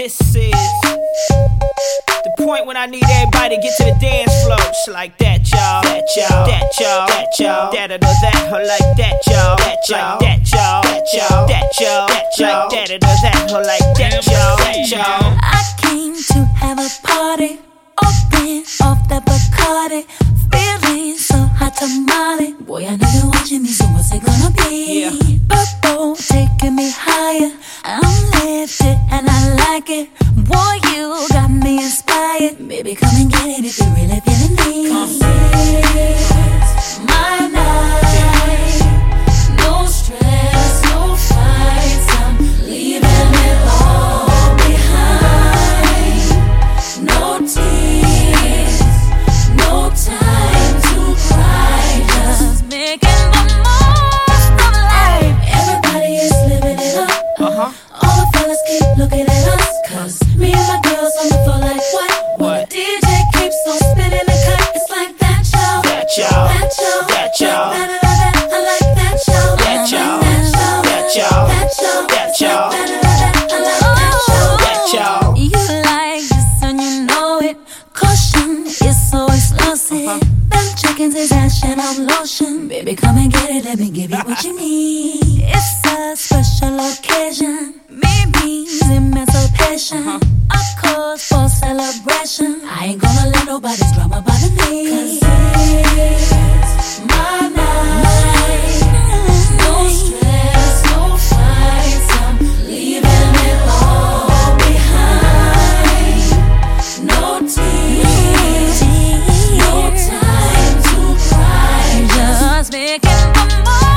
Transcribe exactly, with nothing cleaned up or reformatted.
This is the point when I need everybody to get to the dance floor. Just like that, y'all. That, y'all. That, y'all. That, y'all. That, or that, or like that, y'all. That, y'all. That, y'all. That, y'all. That, y'all. That, y'all. Like that, or that, or like that, y'all. That, y'all. I came to have a party, open off the Bacardi, feeling so hot tamale. Boy, I know you're watching me, so what's it gonna be? Yeah. Purple taking me higher, I'm lifted and I like it. Boy, you got me inspired. Baby, come and get it if you're really feeling me. Cause it's my night, no stress, no fights. I'm leaving it all behind. No tears, no time to cry. Just making the most of life. Everybody is living it up. Uh-huh. All the fellas keep looking at us, cause me and my girls on the floor like what? What? The D J keeps on spinning the cut. It's like that, y'all. That, y'all. That, y'all. That, y'all. Like that, that, that. I like that, y'all. That, y'all. That, y'all. That, y'all. That, y'all. That, y'all. Like that, that, that. I like that, y'all. That, y'all. You like this and you know it. Caution is so exclusive. Uh-huh. Them chickens is action on lotion. Baby, come and get it. Let me give you what you need. It's a special occasion. Maybe emancipation. Uh-huh. A cause for celebration. I ain't gonna let nobody's drama bother me. Cause it's my night. No stress, no fights. I'm leaving it all behind. No tears, no time to cry. Just making the most.